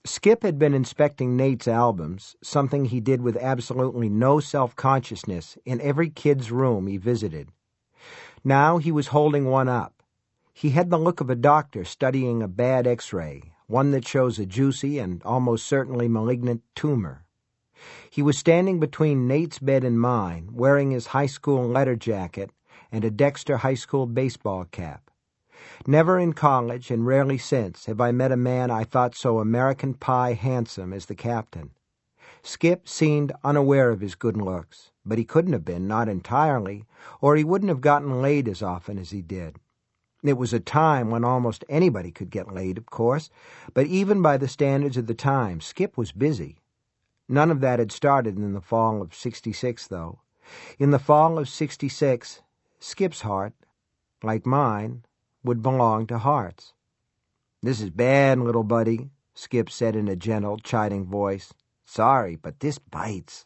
Skip had been inspecting Nate's albums, something he did with absolutely no self-consciousness in every kid's room he visited. Now he was holding one up. He had the look of a doctor studying a bad X-ray, one that shows a juicy and almost certainly malignant tumor. He was standing between Nate's bed and mine, wearing his high school letter jacket and a Dexter High School baseball cap. Never in college, and rarely since, have I met a man I thought so American Pie handsome as the captain. Skip seemed unaware of his good looks, but he couldn't have been, not entirely, or he wouldn't have gotten laid as often as he did. It was a time when almost anybody could get laid, of course, but even by the standards of the time, Skip was busy. None of that had started in the fall of '66, though. In the fall of '66, Skip's heart, like mine, would belong to Hart's. "This is bad, little buddy," Skip said in a gentle, chiding voice. "Sorry, but this bites."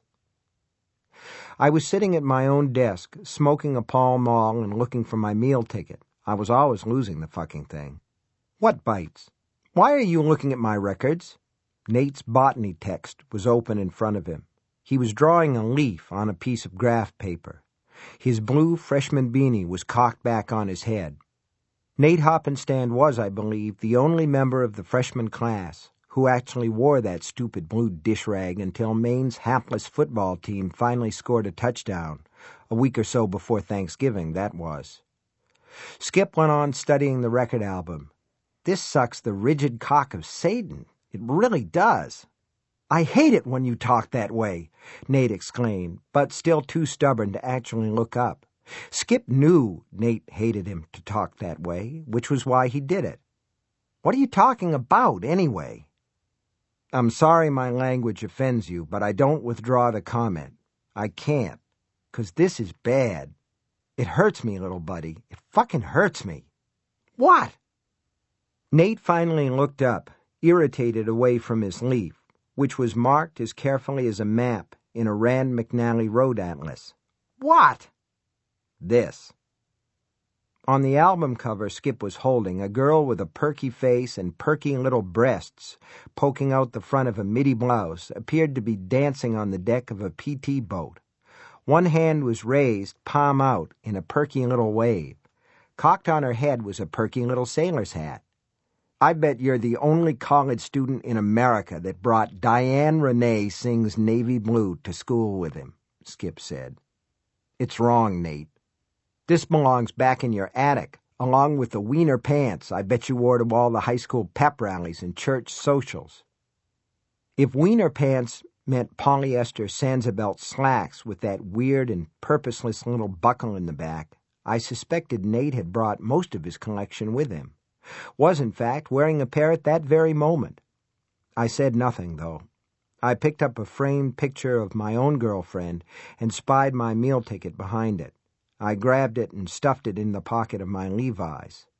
I was sitting at my own desk, smoking a Pall Mall and looking for my meal ticket. I was always losing the fucking thing. "What bites? Why are you looking at my records?" Nate's botany text was open in front of him. He was drawing a leaf on a piece of graph paper. His blue freshman beanie was cocked back on his head. Nate Hoppenstand was, I believe, the only member of the freshman class who actually wore that stupid blue dish rag until Maine's hapless football team finally scored a touchdown, a week or so before Thanksgiving, that was. Skip went on studying the record album. "This sucks the rigid cock of Satan. It really does." "I hate it when you talk that way," Nate exclaimed, but still too stubborn to actually look up. Skip knew Nate hated him to talk that way, which was why he did it. "What are you talking about, anyway?" "I'm sorry my language offends you, but I don't withdraw the comment. I can't, 'cause this is bad. It hurts me, little buddy. It fucking hurts me." "What?" Nate finally looked up, irritated away from his leaf, which was marked as carefully as a map in a Rand McNally road atlas. "What?" "This." On the album cover Skip was holding, a girl with a perky face and perky little breasts poking out the front of a middy blouse appeared to be dancing on the deck of a PT boat. One hand was raised, palm out, in a perky little wave. Cocked on her head was a perky little sailor's hat. "I bet you're the only college student in America that brought Diane Renee Sings Navy Blue to school with him," Skip said. "It's wrong, Nate. This belongs back in your attic, along with the wiener pants I bet you wore to all the high school pep rallies and church socials." If wiener pants meant polyester Sansabelt slacks with that weird and purposeless little buckle in the back, I suspected Nate had brought most of his collection with him. Was, in fact, wearing a pair at that very moment. I said nothing, though. I picked up a framed picture of my own girlfriend and spied my meal ticket behind it. I grabbed it and stuffed it in the pocket of my Levi's.